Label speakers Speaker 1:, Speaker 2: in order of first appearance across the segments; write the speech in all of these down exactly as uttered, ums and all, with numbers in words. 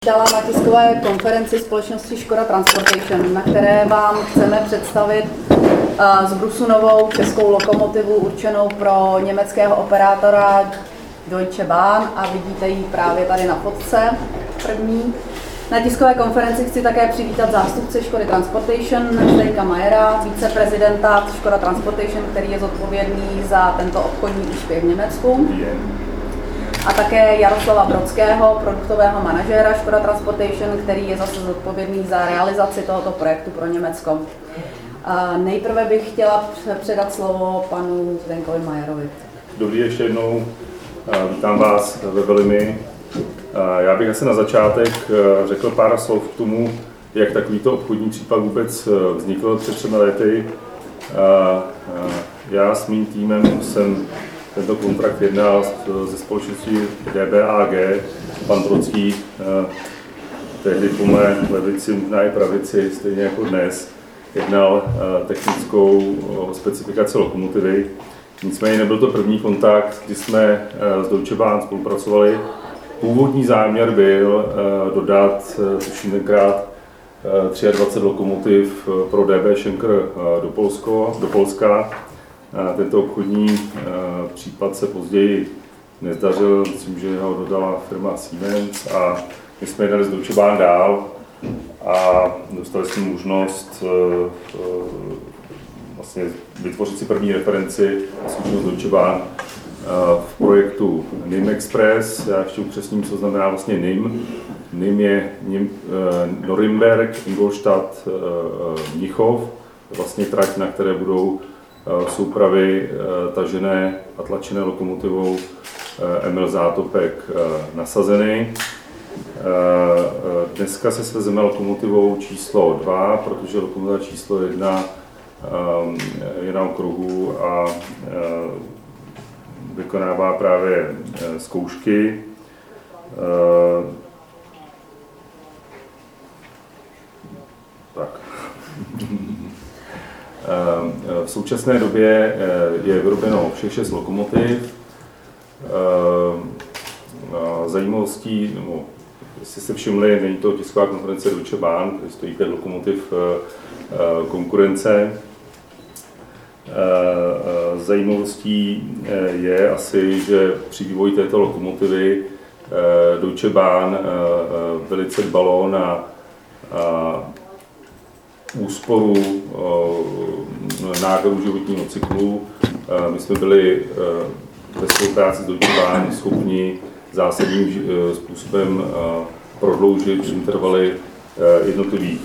Speaker 1: Dala na tiskové konferenci společnosti Škoda Transportation, na které vám chceme představit uh, zbrusunovou českou lokomotivu určenou pro německého operátora Deutsche Bahn a vidíte ji právě tady na fotce první. Na tiskové konferenci chci také přivítat zástupce Škody Transportation, Zdeňka Mayera, viceprezidenta Škoda Transportation, který je zodpovědný za tento obchodní úspěch v Německu. A také Jaroslava Brodského, produktového manažéra Škoda Transportation, který je zase zodpovědný za realizaci tohoto projektu pro Německo. A nejprve bych chtěla předat slovo panu Zdenkovi Mayerovi.
Speaker 2: Dobrý, ještě jednou vítám vás ve Velimi. Já bych asi na začátek řekl pár slov k tomu, jak takovýto obchodní případ vůbec vznikl před třemi lety. Já s mým týmem jsem tento kontrakt jednal ze společností D B A G. Pan Brodský tehdy po mé levici, možná i pravici, stejně jako dnes, jednal technickou specifikaci lokomotivy. Nicméně nebyl to první kontakt, kdy jsme s Deutsche Bahn spolupracovali. Původní záměr byl dodat, tuším tenkrát, dvacet tři lokomotiv pro D B Schenker do, Polsko, do Polska. Tento obchodní případ se později nezdařil, myslím, že ho dodala firma Siemens a my jsme jednali s Deutsche Bahn dál a dostali jsme možnost vlastně vytvořit si první referenci a zkušenost Deutsche Bahn v projektu N I M Express. Já ještě upřesním, co znamená vlastně N I M. N I M je Norimberk, Ingolstadt, Mnichov, vlastně trať, na které budou soupravy tažené a tlačené lokomotivou Emil Zátopek nasazeny. Dneska se svezeme lokomotivou číslo dva, protože lokomotiva číslo jedna je na okruhu a vykonává právě zkoušky. Tak. V současné době je vyrobeno všech šest lokomotiv. Zajímavostí, no, jestli se všimli, není to tisková konference Deutsche Bahn, kde stojí pět lokomotiv konkurence. Zajímavostí je asi, že při vývoji této lokomotivy Deutsche Bahn velice dbalo na úsporu nákladů životního cyklu. My jsme byli ve spolupráci s Deutsche Bahn schopni zásadním způsobem prodloužit intervaly jednotlivých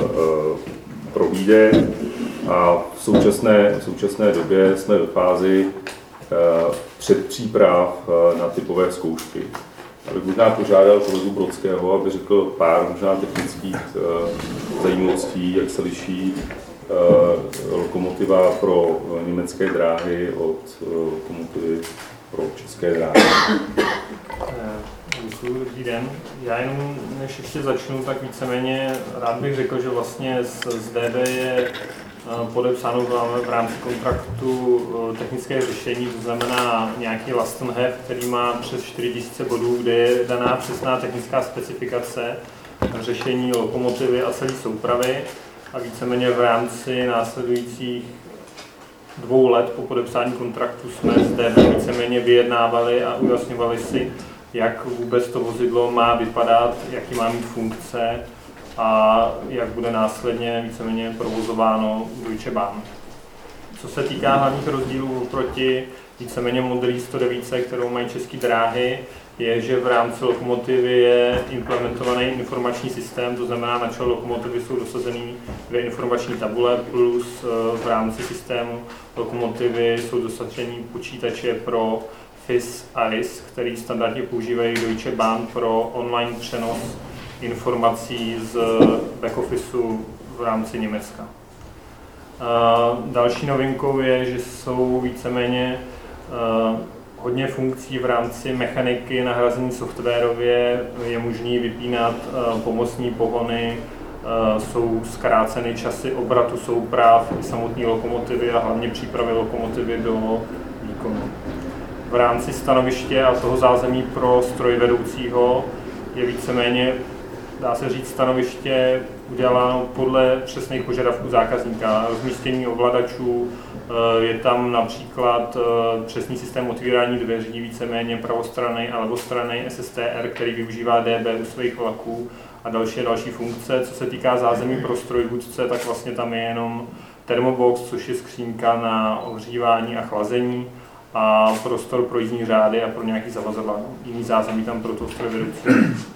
Speaker 2: prohlídek a v současné, v současné době jsme ve fázi předpříprav na typové zkoušky. Abych možná požádal kolegu Brodského, aby řekl pár možná technických uh, zajímavostí, jak se liší uh, lokomotiva pro německé dráhy od uh, lokomotivy pro české dráhy.
Speaker 3: Děkuji, dobrý den. Já jenom, než ještě začnu, tak víceméně rád bych řekl, že vlastně s, s D B je podepsáno v rámci kontraktu technické řešení, to znamená nějaký last and have, který má přes čtyři tisíce bodů, kde je daná přesná technická specifikace řešení lokomotivy a celé soupravy a víceméně v rámci následujících dvou let po podepsání kontraktu jsme s D B víceméně vyjednávali a ujasňovali si, jak vůbec to vozidlo má vypadat, jaký má mít funkce a jak bude následně víceméně provozováno Deutsche Bahn. Co se týká hlavních rozdílů oproti víceméně modelí sto devět, kterou mají české dráhy, je, že v rámci lokomotivy je implementovaný informační systém, to znamená, na čele lokomotivy jsou dosazeny dvě informační tabule, plus v rámci systému lokomotivy jsou dosaženy počítače pro F I S a R I S, který standardně používají Deutsche Bahn pro online přenos informací z backofficeu v rámci Německa. Další novinkou je, že jsou víceméně hodně funkcí v rámci mechaniky nahrazení softwarově, je možné vypínat pomocní pohony, jsou zkráceny časy obratu souprav i samotné lokomotivy a hlavně přípravy lokomotivy do výkonu. V rámci stanoviště a toho zázemí pro strojvedoucího je víceméně dá se říct, stanoviště uděláno podle přesných požadavků zákazníka, rozmístění ovladačů, je tam například přesný systém otvírání dveří, víceméně pravostranný a levostranný S S T R, který využívá D B u svých vlaků a další další funkce. Co se týká zázemí pro strojvůdce, tak vlastně tam je jenom Thermobox, což je skřínka na ohřívání a chlazení, a prostor pro jízdní řády a pro nějaký zavazadla, jiný zázemí tam pro toho strojvedoucího.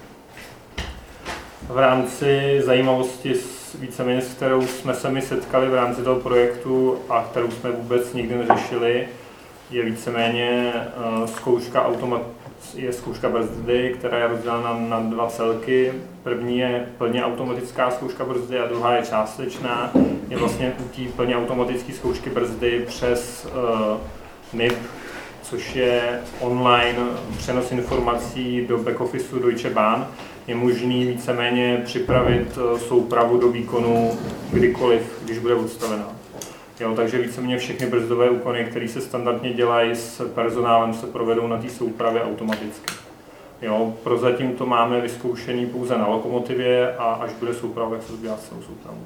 Speaker 3: V rámci zajímavosti, víceméně s kterou jsme se mi setkali v rámci toho projektu a kterou jsme vůbec nikdy neřešili, je víceméně zkouška automat, je zkouška brzdy, která je rozdělena na dva celky. První je plně automatická zkouška brzdy a druhá je částečná. Je vlastně u té plně automatické zkoušky brzdy přes uh, N I P, což je online přenos informací do back-officeu Deutsche Bahn. Je možný víceméně připravit soupravu do výkonu kdykoliv, když bude odstavená. Jo, takže víceméně všechny brzdové úkony, které se standardně dělají s personálem, se provedou na té soupravě automaticky. Jo, prozatím to máme vyzkoušený pouze na lokomotivě a až bude souprava, tak se to dělá s celou soupravou.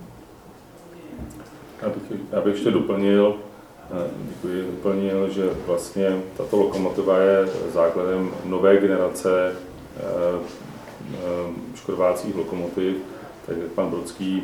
Speaker 2: Já bych, já bych ještě doplnil, děkuji, doplnil, že vlastně tato lokomotiva je základem nové generace škodovácích lokomotiv, tak jak pan Brodský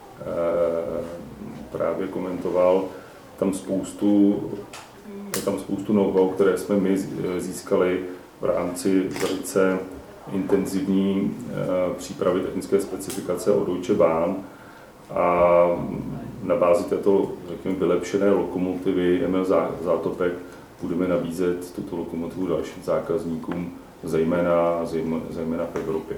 Speaker 2: právě komentoval, tam spoustu, je tam spoustu know-how, které jsme my získali v rámci velice intenzivní přípravy technické specifikace od Deutsche Bahn a na bázi této, řekněme, vylepšené lokomotivy M L Zátopek budeme nabízet tuto lokomotivu dalším zákazníkům, zejména, zejména v Evropě.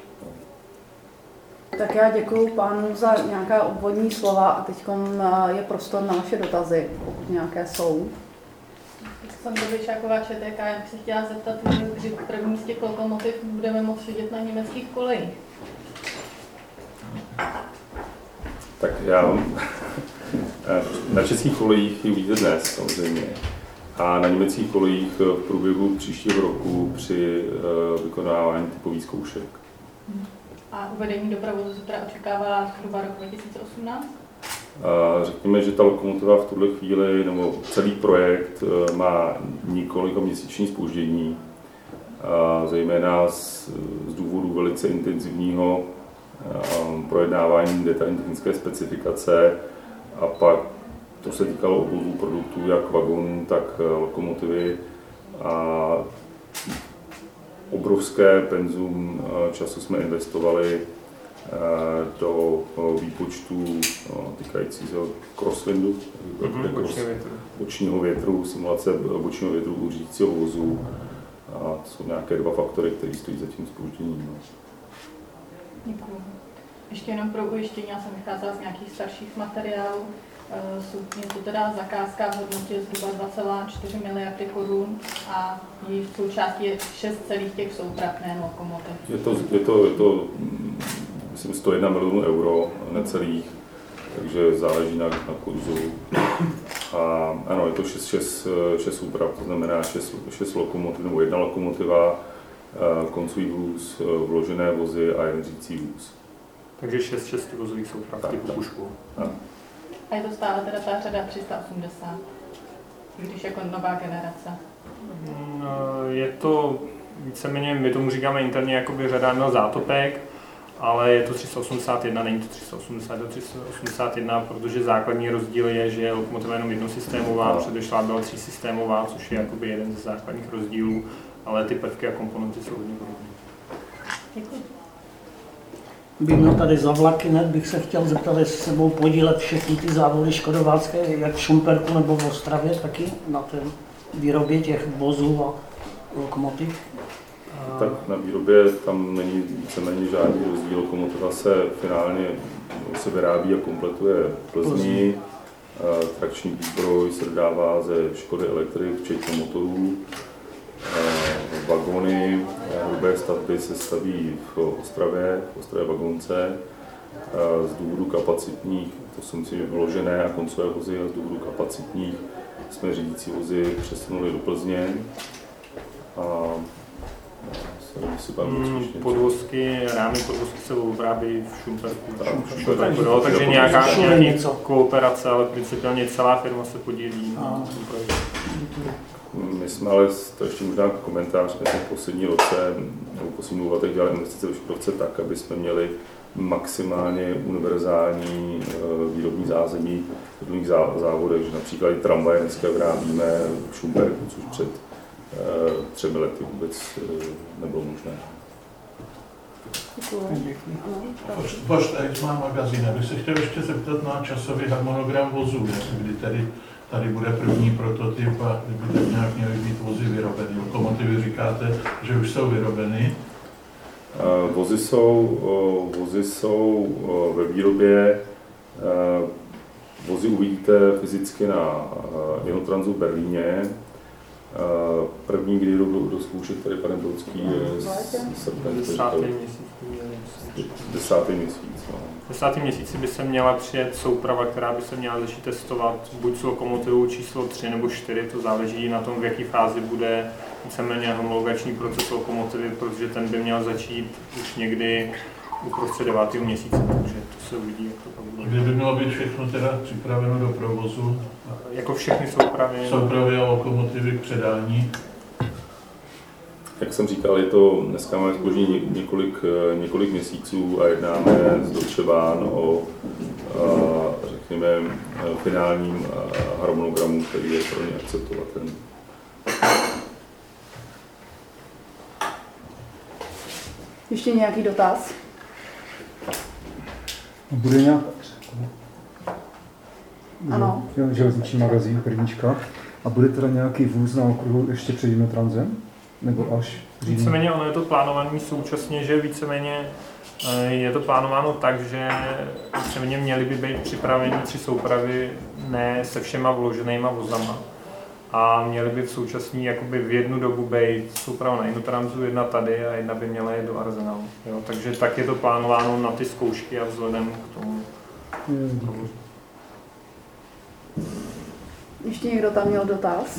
Speaker 1: Tak já děkuji pánu za nějaká úvodní slova a teď je prostor na vaše dotazy, pokud nějaké jsou.
Speaker 4: Jsem Dobyčáková Č T K, já bych se chtěla zeptat, kdy první z těch lokomotiv budeme moct vidět na německých kolejích.
Speaker 2: Tak já na českých kolejích ji uvidíte dnes samozřejmě a na německých kolejích v průběhu příštího roku při vykonávání typových zkoušek.
Speaker 4: A uvedení do provozu se teda očekává zhruba rok dva tisíce osmnáct?
Speaker 2: Řekněme, že ta lokomotiva v tuhle chvíli, nebo celý projekt má několika měsíční zpoždění, zejména z, z důvodu velice intenzivního projednávání detailní technické specifikace a pak to se týkalo obou produktů, jak vagonů, tak lokomotivy a obrovské penzum času jsme investovali do výpočtů týkající se crosswindu,
Speaker 3: mm-hmm, bočního větru.
Speaker 2: bočního větru, simulace bočního větru u řídícího vozu. A to jsou nějaké dva faktory, které stojí za tím zpožděním. No.
Speaker 4: Děkuji. Ještě jenom pro ujištění, já jsem vycházela z nějakých starších materiálů. Je to teda zakázka v hodnotě zhruba dva celé čtyři miliardy korun a její součástí je šest celých těch souprav, nejen lokomotiv.
Speaker 2: Je to, je to, je to myslím, sto jedna milionů euro, necelých, takže záleží na, na kurzu. A ano, je to šest, šest, šest souprav, to znamená šest, šest lokomotiv, nebo jedna lokomotiva, koncový vůz, vložené vozy a jeden řídící vůz. Takže šest šestivozových souprav typu pušku.
Speaker 4: A je to stále teda ta řada tři sta osmdesát, když jako nová generace?
Speaker 3: Je to víceméně, my tomu říkáme interně jakoby řada M L Zátopek, ale je to tři sta osmdesát jedna, není to tři sta osmdesát, je to tři sta osmdesát jedna, protože základní rozdíl je, že je lokomotiva jenom jednosystémová, předešlá byla třísystémová, což je jakoby jeden ze základních rozdílů, ale ty prvky a komponenty jsou hodně podobné.
Speaker 4: Děkuji.
Speaker 5: Bych měl tady za vlaky, ne? Bych se chtěl zeptat, jestli se budou podílet všechny ty závody škodovácké, jak v Šumperku nebo v Ostravě, taky na té výrobě těch vozů a lokomotiv?
Speaker 2: Tak na výrobě tam není víceméně žádný rozdíl. Lokomotiva se finálně se vyrábí a kompletuje v Plzni. Trakční výzbroj se dodává ze Škody Electric, včetně motorů. Vagony, hrubé stavby se staví v Ostravě, v Ostravě vagonce. Z důvodu kapacitních, to jsou myslím vložené a koncové vozy, a z důvodu kapacitních jsme řídící vozy přesunuli do Plzně. A si pan
Speaker 3: Mm, podvozky, rámy podvozky se vyrábí v Šumperku.
Speaker 2: Šumperku.
Speaker 3: No, takže nějaká,
Speaker 5: Šumperku.
Speaker 3: nějaký kooperace, ale principiálně celá firma se podílí na tom projektu.
Speaker 2: My jsme ale, to ještě možná komentář, my jsme v poslední roce, nebo v posledních letech dělali investice v Škodovce tak, aby jsme měli maximálně univerzální výrobní zázemí v různých závodech, že například i tramvaje dneska vyrábíme v Šumperku, což před třemi lety vůbec nebylo možné.
Speaker 6: Pošta má magazín. Bych se chtěl ještě zeptat na časový harmonogram vozů, kdy tady, tady bude první prototyp a kdyby tak nějak měly být vozy vyrobeny. Lokomotivy říkáte, že už jsou vyrobeny.
Speaker 2: Vozy jsou, vozy jsou ve výrobě. Vozy uvidíte fyzicky na Inotransu v Berlíně. První, kdy jdou do zkoušet tady panem Brodský, je srpen. Desátý měsíc. No.
Speaker 3: Desátý měsíci by se měla přijet souprava, která by se měla začít testovat buď s lokomotivou číslo tři nebo čtyři, to záleží na tom, v jaké fázi bude víceméně homologační proces lokomotivy, protože ten by měl začít už někdy uprostřed devátého měsíce, takže to se uvidí, jak to tam bude.
Speaker 6: Kdy by mělo být všechno teda připraveno do provozu?
Speaker 3: Jako všechny soupravy.
Speaker 6: Soupravy a lokomotivy k předání?
Speaker 2: Jak jsem říkal, je to, dneska máme zboží několik, několik měsíců a jednáme s Deutsche Bahn o, řekněme, finálním harmonogramu, který je pro ně akceptovatelný.
Speaker 1: Ještě nějaký dotaz?
Speaker 7: Bude nějak...
Speaker 1: Ano.
Speaker 7: Železniční magazín, prvníčka. A bude teda nějaký vůz na okruhu ještě před Inotransem? Nebo až říjnu?
Speaker 3: Víceméně ono je to plánované současně, že víceméně je to plánováno tak, že víceméně měly by být připraveny tři soupravy ne se všema vloženýma vozama. A měly by v současní jakoby v jednu dobu být souprava na Inotransu, jedna tady a jedna by měla jít do Arsenalu. Jo, takže tak je to plánováno na ty zkoušky a vzhledem k tomu.
Speaker 7: Je,
Speaker 1: Ještě někdo tam měl dotaz?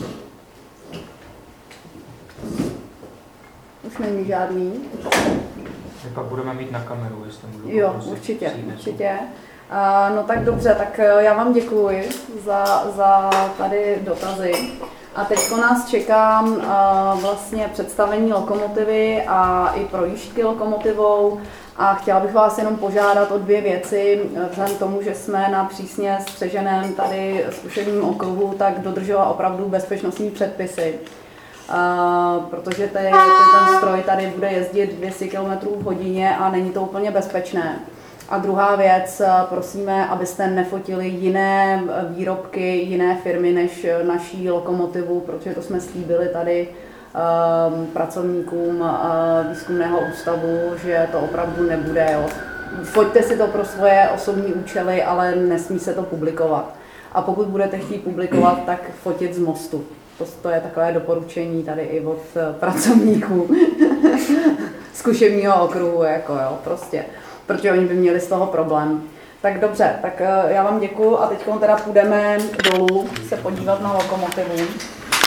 Speaker 1: Už není žádný.
Speaker 8: My pak budeme mít na kameru, jestli můžu.
Speaker 1: Jo, určitě, určitě. Uh, no tak dobře, tak já vám děkuji za, za tady dotazy. A teď nás čeká uh, vlastně představení lokomotivy a i projížďky lokomotivou. A chtěla bych vás jenom požádat o dvě věci. Vzhledem k tomu, že jsme na přísně střeženém tady zkušeným okruhu, tak dodržovat opravdu bezpečnostní předpisy. Uh, protože ty, ty, ten stroj tady bude jezdit dvě stě kilometrů v hodině a není to úplně bezpečné. A druhá věc, prosíme, abyste nefotili jiné výrobky, jiné firmy než naší lokomotivu, protože to jsme slíbili tady um, pracovníkům uh, výzkumného ústavu, že to opravdu nebude. Jo. Foťte si to pro svoje osobní účely, ale nesmí se to publikovat. A pokud budete chtít publikovat, tak fotit z mostu. To, to je takové doporučení tady i od pracovníků zkušebního okruhu, jako jo, prostě. Protože oni by měli z toho problém. Tak dobře, tak já vám děkuju a teď teda půjdeme dolů se podívat na lokomotivu.